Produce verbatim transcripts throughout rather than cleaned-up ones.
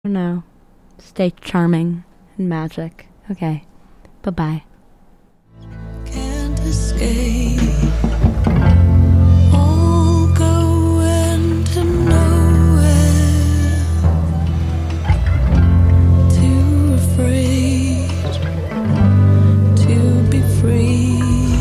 Oh no. Stay charming and magic. Okay. Bye-bye. Can't escape. All going to nowhere. Too afraid to be free.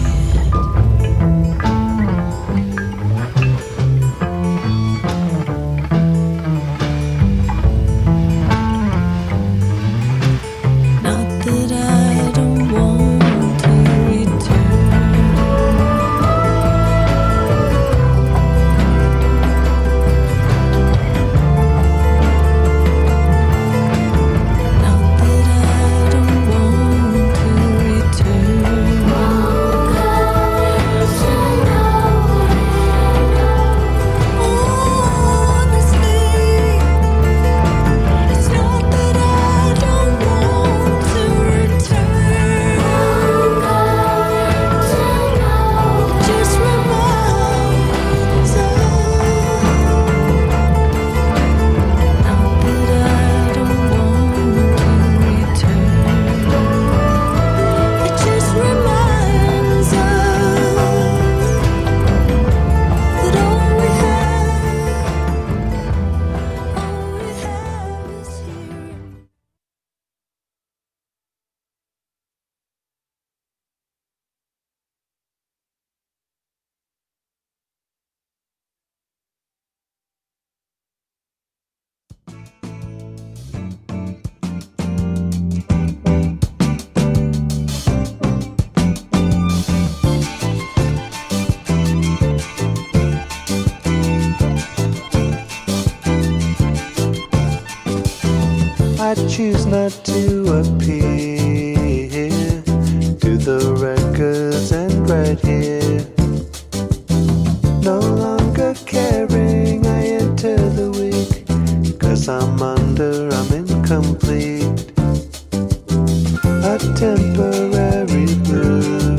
I choose not to appear to the records and right here. No longer caring, I enter the week, 'cause I'm under, I'm incomplete. A temporary blue,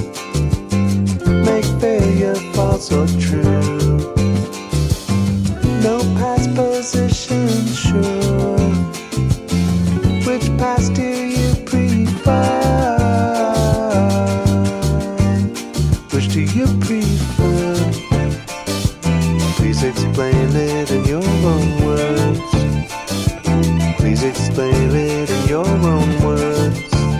make failure false or true. No past position sure. Which past do you prefer? Which do you prefer? Please explain it in your own words. Please explain it in your own words.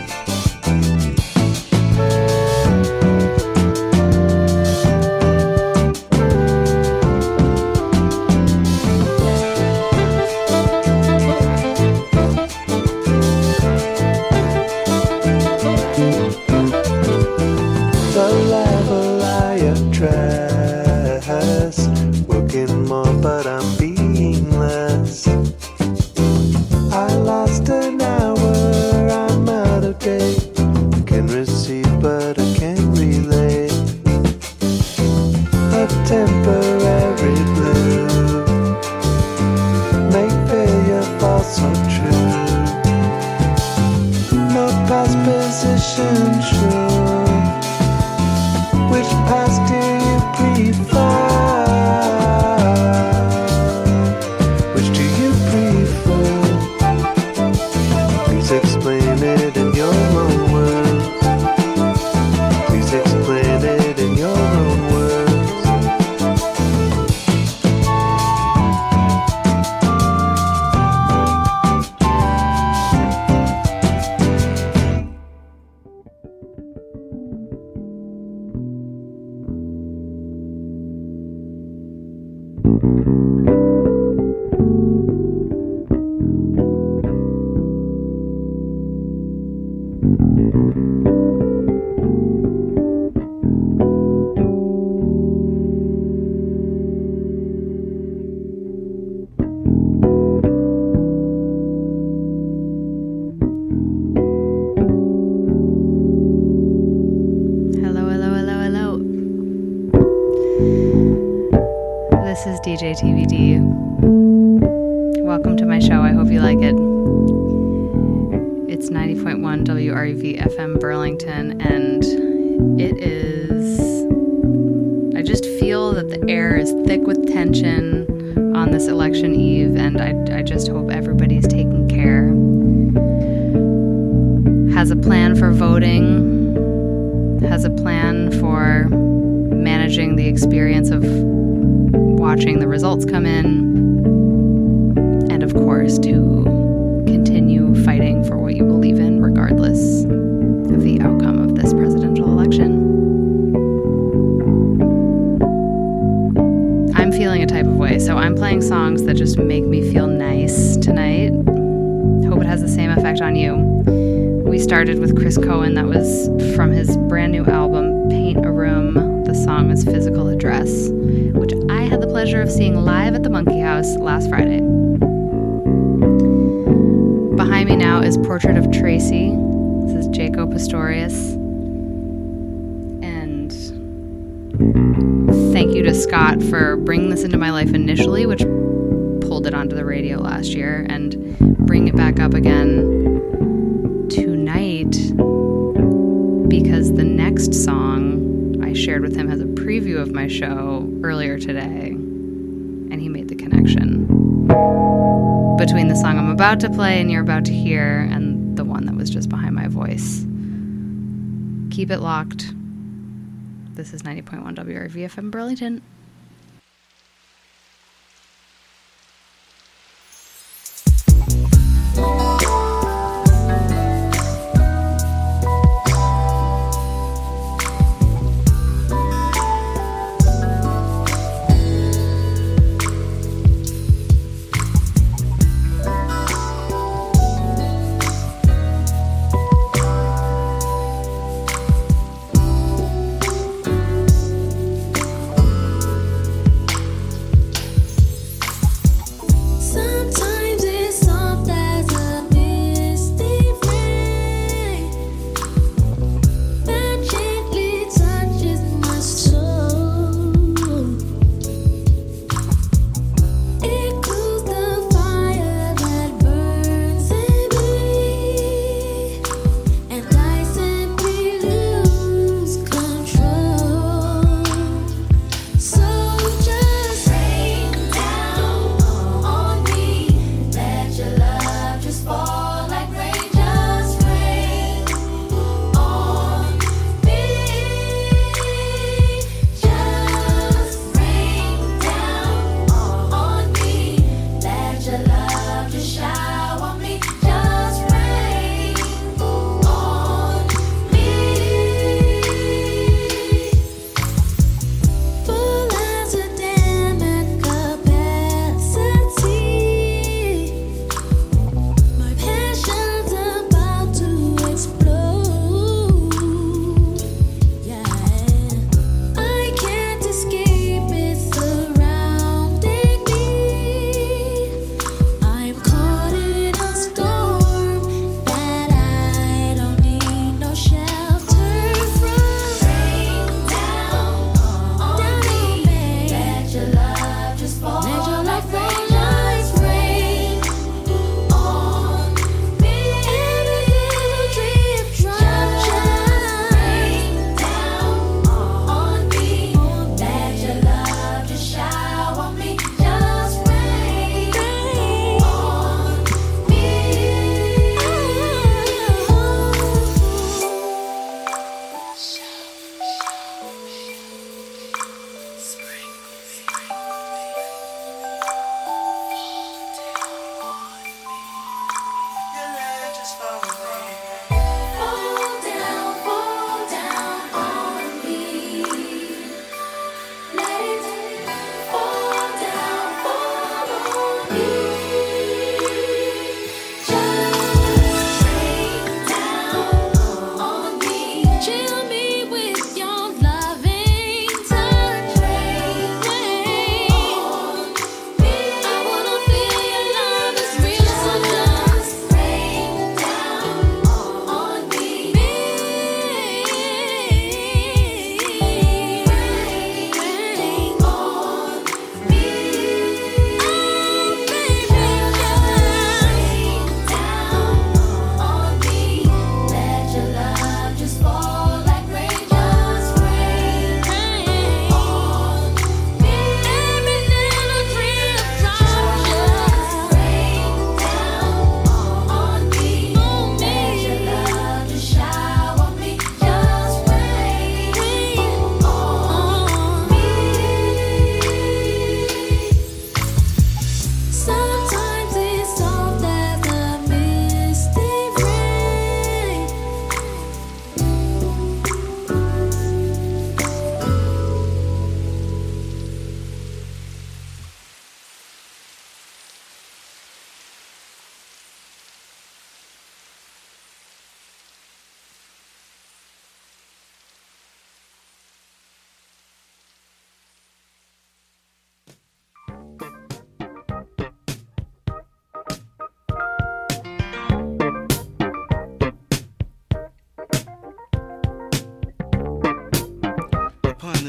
But I'm being less. I lost an hour, I'm out of date. Can receive but I can't relate. A temporary blue, make failure false or true. No past position sure. Which past do you prefer? Explain it in your own words. Please explain it in your own words. This is D J T V D. Welcome to my show. I hope you like it. It's ninety point one W R U V F M Burlington, and it is... I just feel that the air is thick with tension on this election eve, and I, I just hope everybody's taking care, has a plan for voting, has a plan for managing the experience of watching the results come in, and of course to continue fighting for what you believe in regardless of the outcome of this presidential election. I'm feeling a type of way, so I'm playing songs that just make me feel nice tonight. Hope it has the same effect on you. We started with Chris Cohen. That was from his brand new album, Paint a Room. The song was Physical Address, which I had the pleasure of seeing live at the Monkey House last Friday. Behind me now is Portrait of Tracy. This is Jaco Pastorius. And thank you to Scott for bringing this into my life initially, which pulled it onto the radio last year, and bring it back up again tonight, because the next song I shared with him has a preview of my show earlier today, and he made the connection between the song I'm about to play and you're about to hear and the one that was just behind my voice. Keep it locked. This is ninety point one W R V F M Burlington.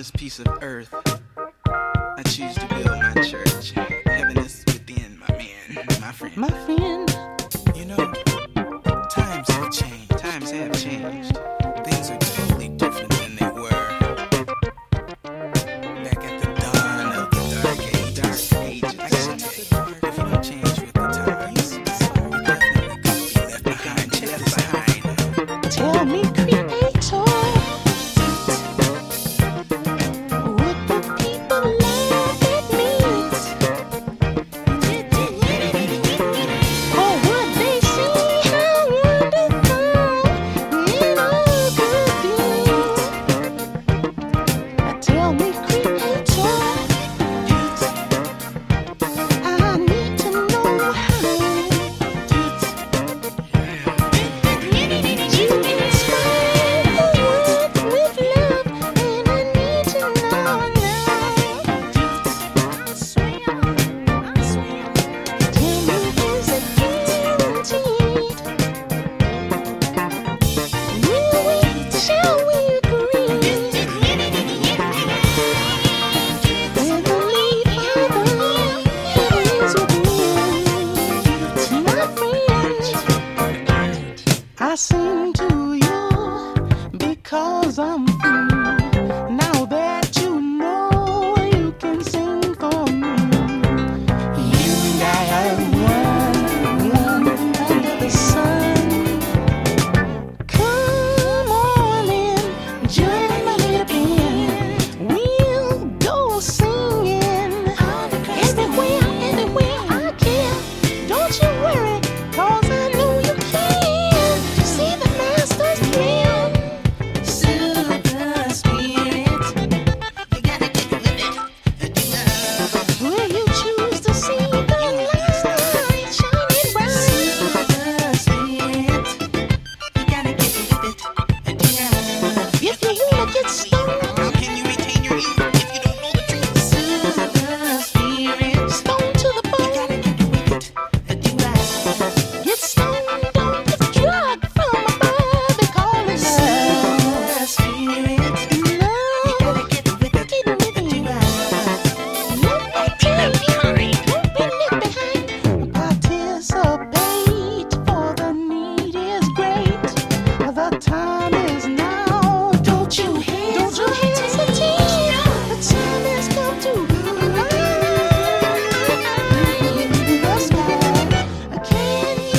this piece of earth, I choose to build my church. Heaven is within, my man, my friend. My friend. You know, times have changed. Times have changed. Things are totally different than they were back at the dawn of the dark age. Dark ages. I gotta tell you, if you don't change with the times, you're definitely gonna be left behind. Left behind. Tell me, Creator, would the people laugh at me? Or would they see how wonderful it all could be? Tell me, Creator, I need to know how. You inspire the world with love, and I need to know now. I swear, I swear. Tell me, is it guaranteed? Will we, shall we agree? Will the leaf above is with me, my friend? I sing to you because I'm free. Now that you know, you can sing for me. You and I are one, one under the sun. Come on in, join my little band. We'll go singing everywhere, everywhere I can. Don't you worry, 'cause I know you can. See the master's plan. Super spirit, you gotta get with it. Will you choose to see the light shining bright? Super spirit, you gotta get with it. If you wanna get stoned, How can you retain your youth if you don't know the truth? super spirit, stoned to the bone. Get stoned on the drug from above. They call it love. Spirit, love. You gotta get with it. Get with it. Let me tell you, don't be left behind. Participate, for the need is great. The time is now. Don't you hesitate. Don't you hesitate. The time has come to rise in the sky. Can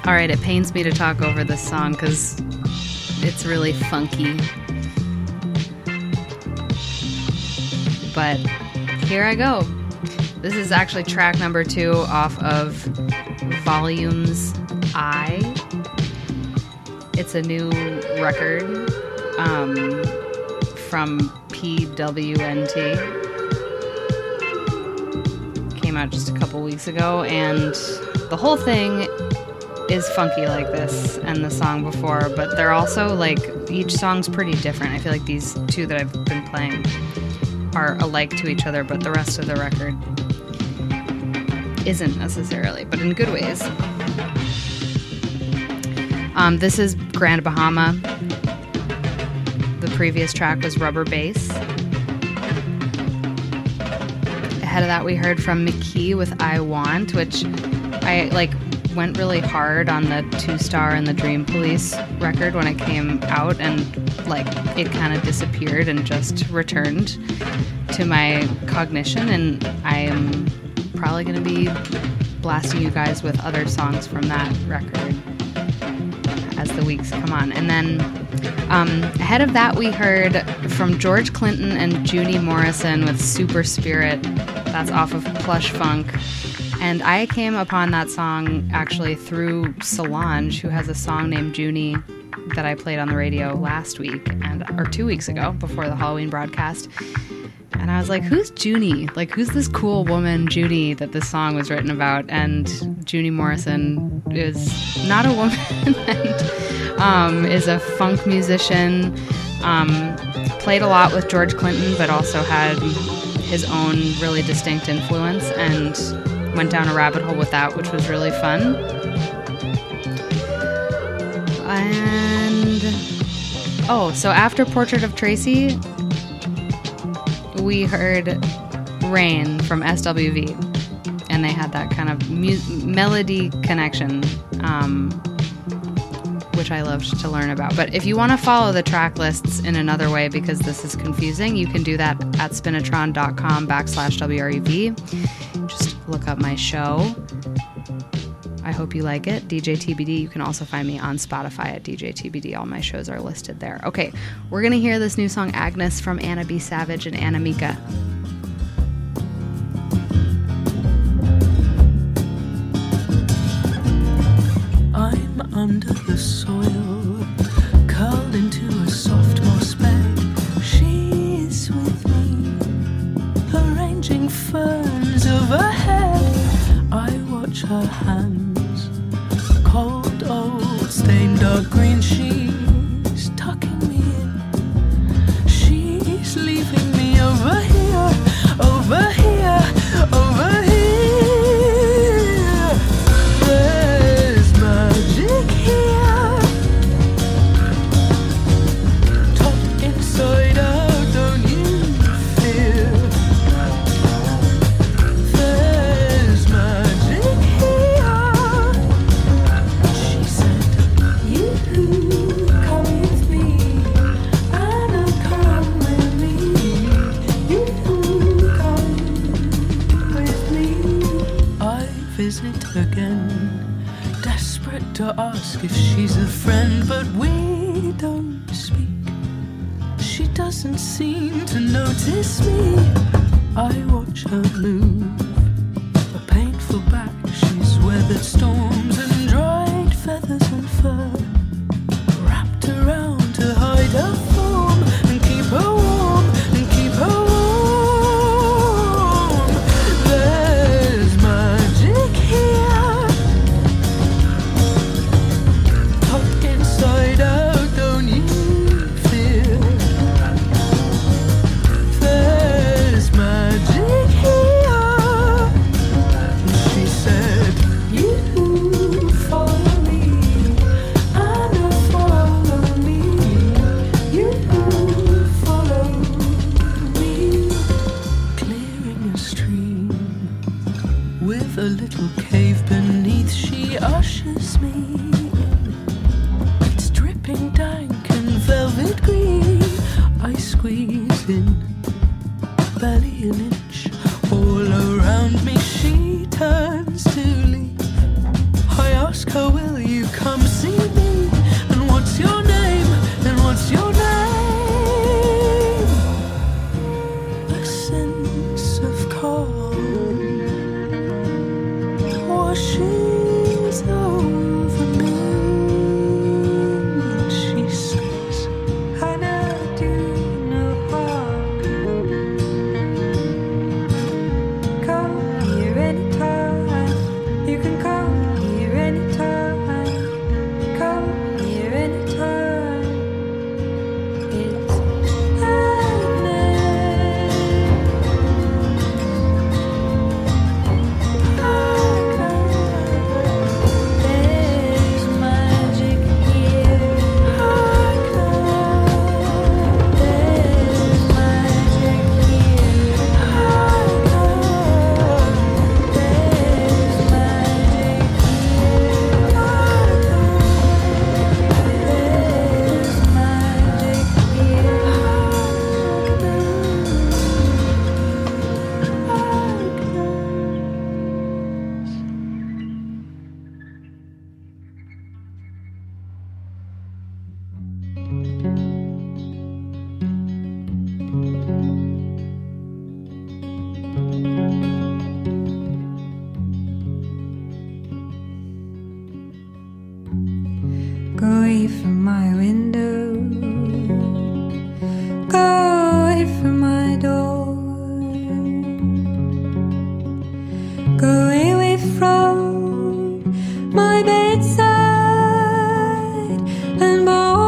All right, it pains me to talk over this song because it's really funky. But here I go. This is actually track number two off of Volumes I. It's a new record um, from P W N T. Came out just a couple weeks ago, and the whole thing is funky like this and the song before, but they're also like, each song's pretty different. I feel like these two that I've been playing are alike to each other, but the rest of the record isn't necessarily, but in good ways. Um, this is Grand Bahama. The previous track was Rubber Bass. Ahead of that, we heard from McKee with I Want, which I like went really hard on the Two Star and the Dream Police record when it came out, and like it kind of disappeared and just returned to my cognition, and I am probably going to be blasting you guys with other songs from that record as the weeks come on. And then um, ahead of that, we heard from George Clinton and Junie Morrison with Super Spirit. That's off of Plush Funk. And I came upon that song actually through Solange, who has a song named Junie that I played on the radio last week, and or two weeks ago before the Halloween broadcast. And I was like, who's Junie? Like, who's this cool woman, Junie, that this song was written about? And Junie Morrison is not a woman and um, is a funk musician. Um, played a lot with George Clinton, but also had his own really distinct influence, and went down a rabbit hole with that, which was really fun. And oh, so after Portrait of Tracy, we heard Rain from S W V, and they had that kind of mu- melody connection, um, which I loved to learn about. But if you want to follow the track lists in another way, because this is confusing, you can do that at spinatron.com backslash WREV. Just look up my show. I hope you like it. D J T B D. You can also find me on Spotify at D J T B D. All my shows are listed there. Okay, we're going to hear this new song, Agnes, from Anna B. Savage and Anna Mika. I'm under the soil, curled into a soft moss bed. She's with me, arranging ferns overhead. I watch her hands, cold, old, stained dark green. She's tucking me in. She's leaving me over here, over here, over here. There's magic here, top inside out, don't you feel? There's magic here. She said, you come with me, and I'll come with me. You come with me. I visit again, desperate to ask if she's a friend, but we don't speak. She doesn't seem to notice me. I watch her move, a painful back. She's weathered storms and dried feathers and fur, wrapped around to hide her form and keep her warm, and keep her warm. There's magic here, top inside out, don't you feel? There's magic here. She said, you follow me, and I follow me. You follow me. Clearing a stream with a little cave beneath, she ushers me in. It's dripping dank and velvet green. I squeeze in, barely an inch. All around me she turns to leave. I ask her, will you away from my window, go away from my door, go away from my bedside and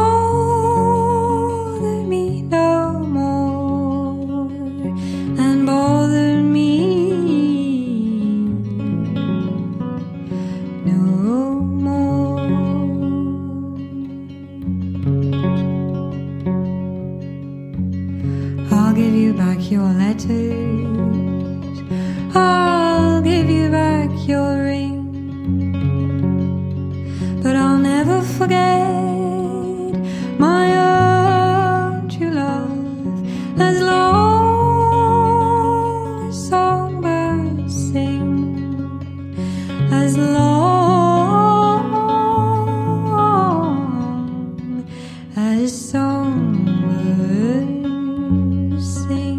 bother me no more, and bother me no more. I'll give you back your letters, I'll give you back your ring, but I'll never forget my own true love as long as songbirds sing, as long as songbirds sing.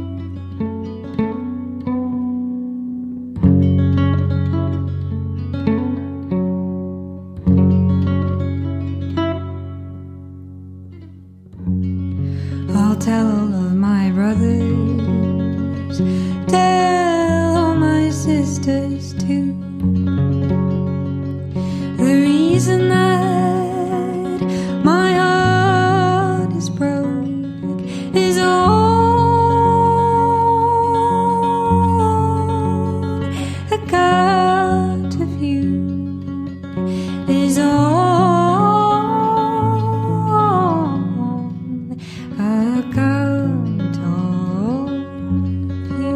I'll tell all of my brothers, tell all my sisters too, the reason that my heart is broke is on account of you, is on account of you.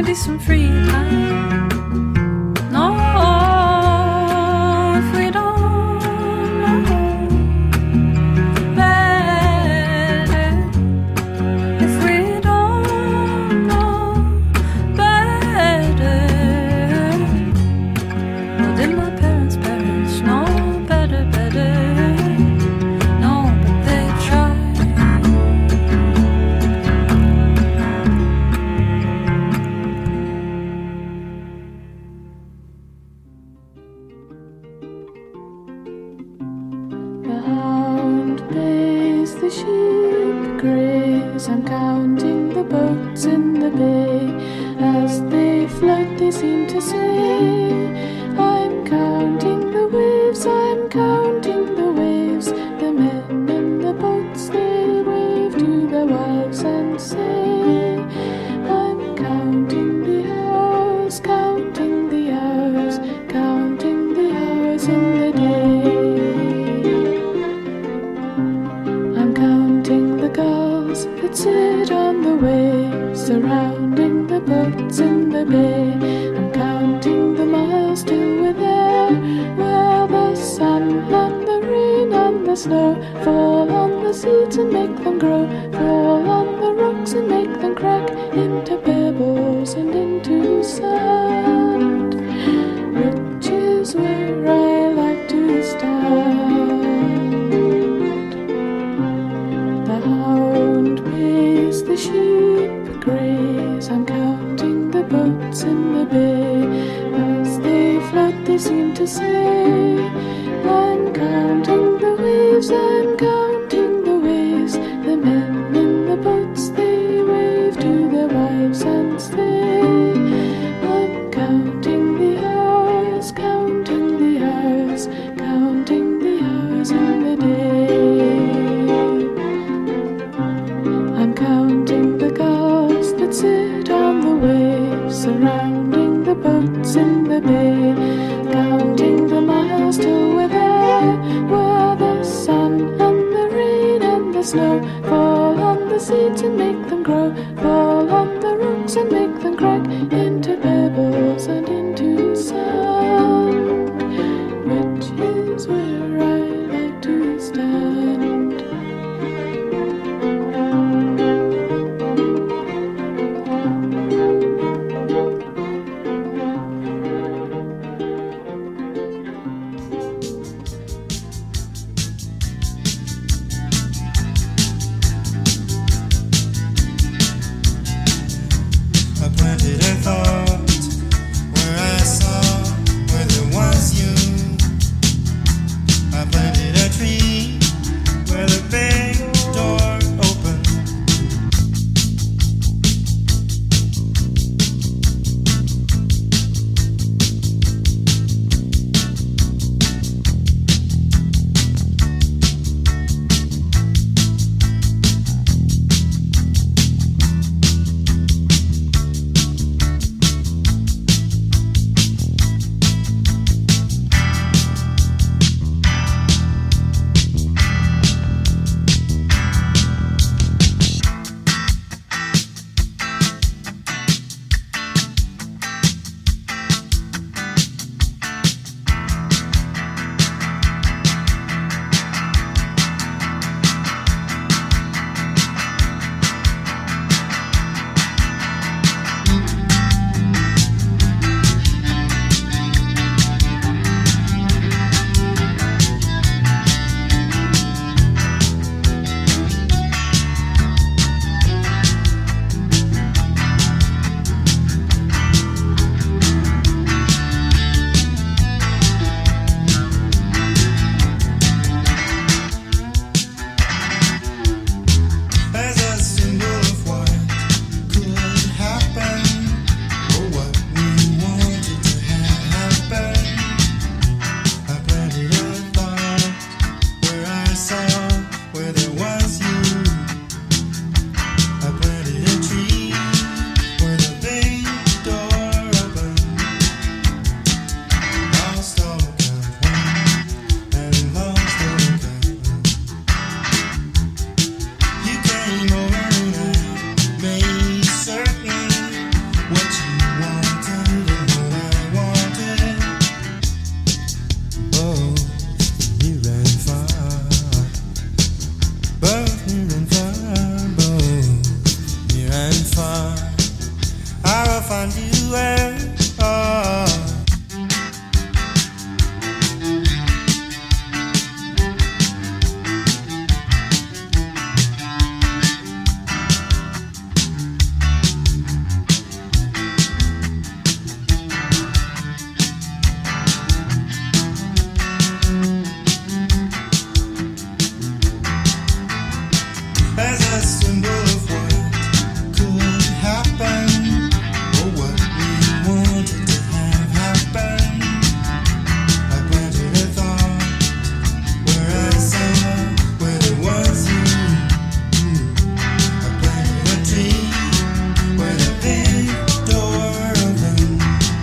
be some free time. No, if we don't know better, if we don't know better, well, did my parents' parents know better, better? No, but they tried. The hound bays, the sheep graze. I'm counting the boats in the bay. As they float, they seem to say, I'm counting the waves, I'm counting the waves. The men in the boats, they wave to their wives and say, I'm counting the hours, counting the hours, counting the hours in the day. I'm counting the gulls that sit on the waves, surrounding the boats in the bay. I'm counting the miles till we're there, where the sun and the rain and the snow fall on the seeds and make them grow, fall on the rocks and make them crack into pebbles and into sand, which is where I like to stand. The hound pays, the sheep graze. I'm counting the boats in the bay. As they float, they seem to say, I'm counting the waves, I'm counting the waves. The men in the boats, they wave to their wives and say, I'm counting the hours, counting the hours, counting the hours in the day. I'm counting the gulls that sit on the waves, surrounding the boats in the bay. Counting the miles till we're there, where the sun and the rain and the snow fall on the seeds and make them grow, fall on the rocks and make them crack into pebbles and into sand, which is where I like to stand. I planted a thought find you where you are. As a symbol of what could happen, or what we wanted to have happen, I planted a thought where I saw where there was you. I planted a tree where the big door opened.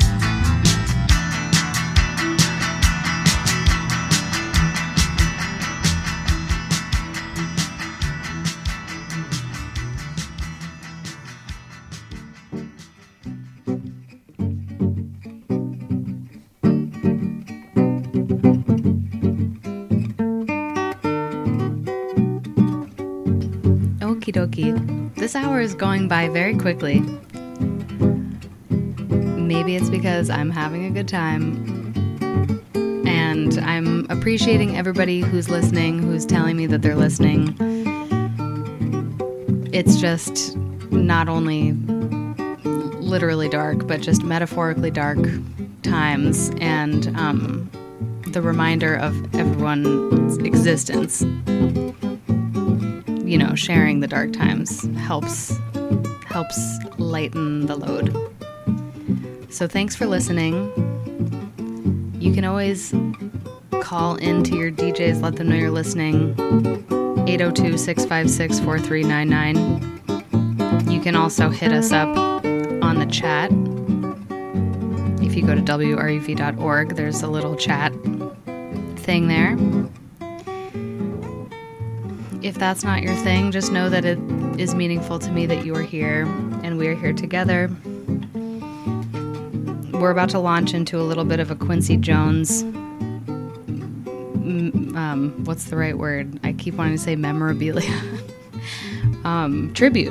Okie dokie. This hour is going by very quickly. Maybe it's because I'm having a good time. And I'm appreciating everybody who's listening, who's telling me that they're listening. It's just not only literally dark, but just metaphorically dark times. And um, the reminder of everyone's existence. You know, sharing the dark times helps helps lighten the load. So thanks for listening. You can always call into your D Js, let them know you're listening. eight oh two, six five six, four three nine nine. You can also hit us up on the chat. If you go to W R U V dot org, there's a little chat thing there. If that's not your thing, just know that it is meaningful to me that you are here and we are here together. We're about to launch into a little bit of a Quincy Jones, um, what's the right word? I keep wanting to say memorabilia. um, tribute.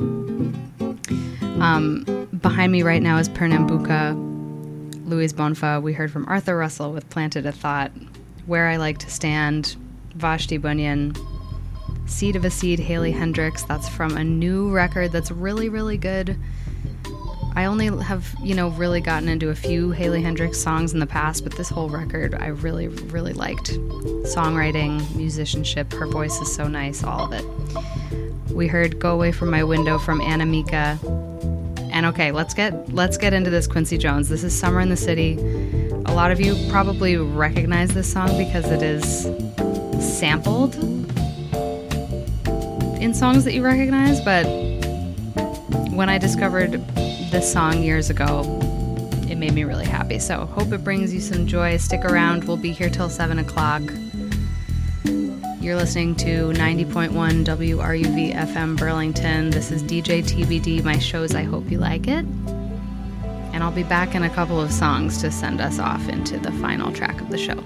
Um, behind me right now is Pernambuco, Louise Bonfa. We heard from Arthur Russell with Planted a Thought, Where I Like to Stand, Vashti Bunyan, Seed of a Seed, Haley Hendrix. That's from a new record that's really, really good. I only have, you know, really gotten into a few Haley Hendrix songs in the past, but this whole record I really, really liked. Songwriting, musicianship, her voice is so nice, all of it. We heard Go Away From My Window from Anna Mika. And okay, let's get let's get into this Quincy Jones. This is Summer in the City. A lot of you probably recognize this song because it is sampled in songs that you recognize, but when I discovered this song years ago, it made me really happy. So hope it brings you some joy. Stick around. We'll be here till seven o'clock. You're listening to ninety point one W R U V F M Burlington. This is D J T B D. My shows, I hope you like it. And I'll be back in a couple of songs to send us off into the final track of the show.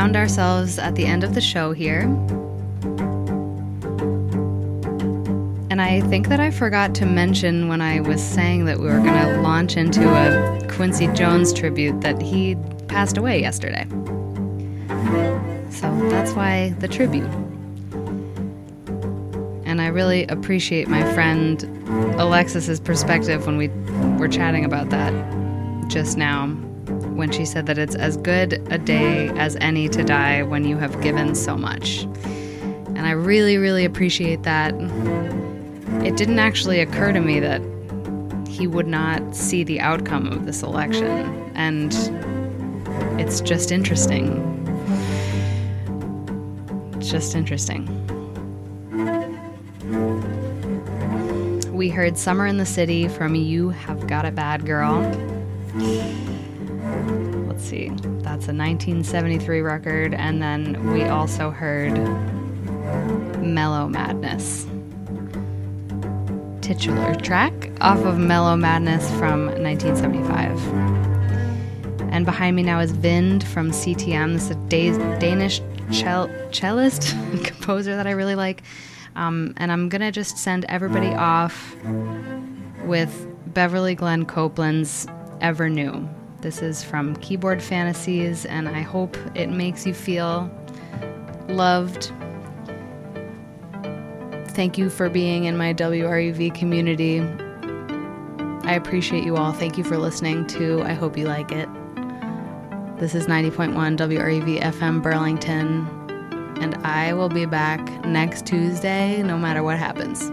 found ourselves at the end of the show here. And I think that I forgot to mention when I was saying that we were going to launch into a Quincy Jones tribute that he passed away yesterday. So that's why the tribute. And I really appreciate my friend Alexis's perspective when we were chatting about that just now, when she said that it's as good a day as any to die when you have given so much. And I really, really appreciate that. It didn't actually occur to me that he would not see the outcome of this election. And it's just interesting. It's just interesting. We heard Summer in the City from You Have Got It Bad Girl. Let's see, that's a nineteen seventy-three record. And then we also heard Mellow Madness, titular track off of Mellow Madness from nineteen seventy-five. And behind me now is Vind from C T M. This is a da- Danish cell- cellist and composer that I really like. Um, and I'm going to just send everybody off with Beverly Glenn Copeland's Ever New. This is from Keyboard Fantasies, and I hope it makes you feel loved. Thank you for being in my W R U V community. I appreciate you all. Thank you for listening to I Hope You Like It. This is ninety point one W R U V F M Burlington, and I will be back next Tuesday no matter what happens.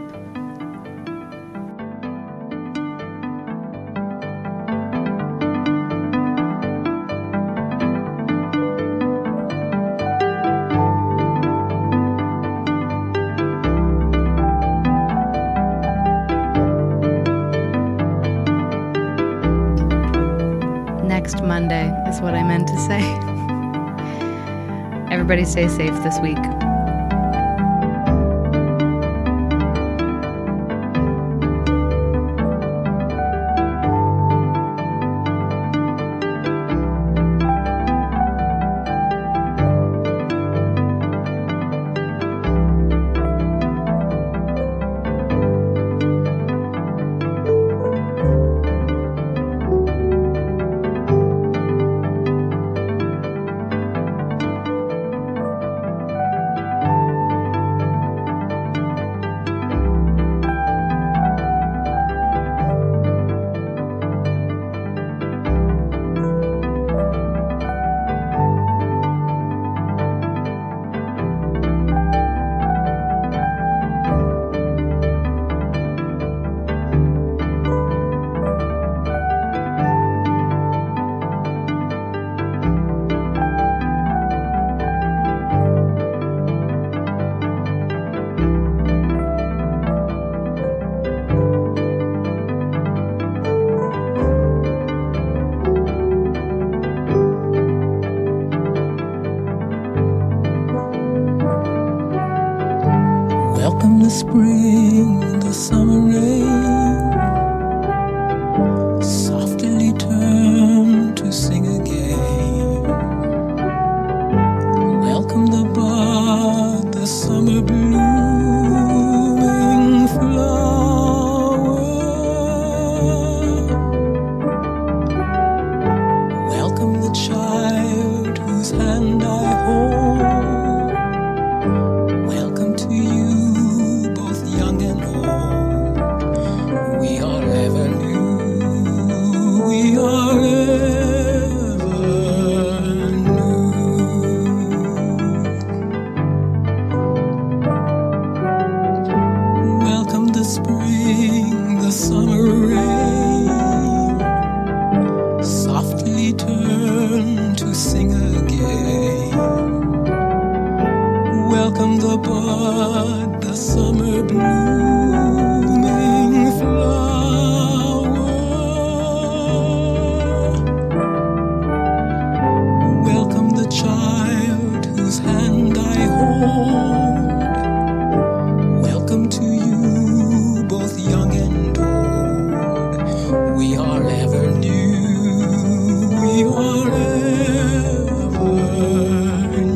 Next Monday is what I meant to say. Everybody stay safe this week. Welcome the spring, the summer rain, softly turn to sing again. Welcome the bud, the summer blooming flower. Welcome the child whose hand I hold. Welcome to you, both young and old. We are ever new. We are ever new. Welcome the spring, the summer rain, softly turn to sing again. Welcome the bud, the summer blooming flower. Welcome the child whose hand I hold. Welcome to you, both young and old. We are ever new. We are ever new.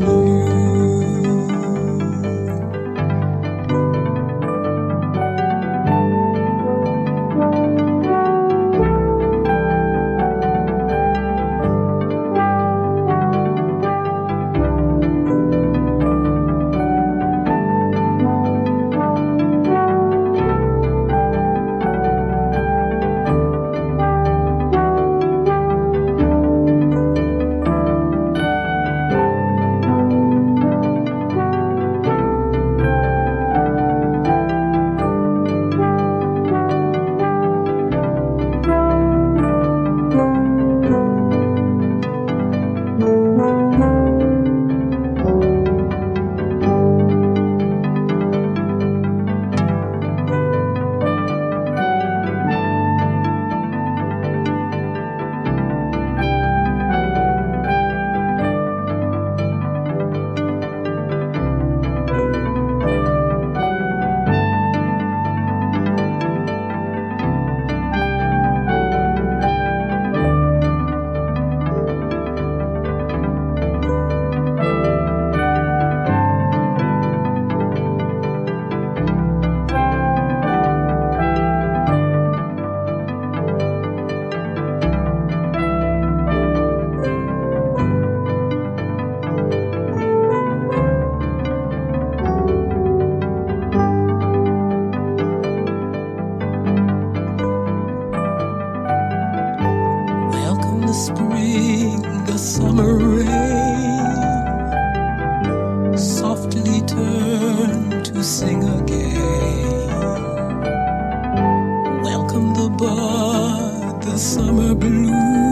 spring, the summer rain softly turn to sing again. Welcome the bud, the summer blue.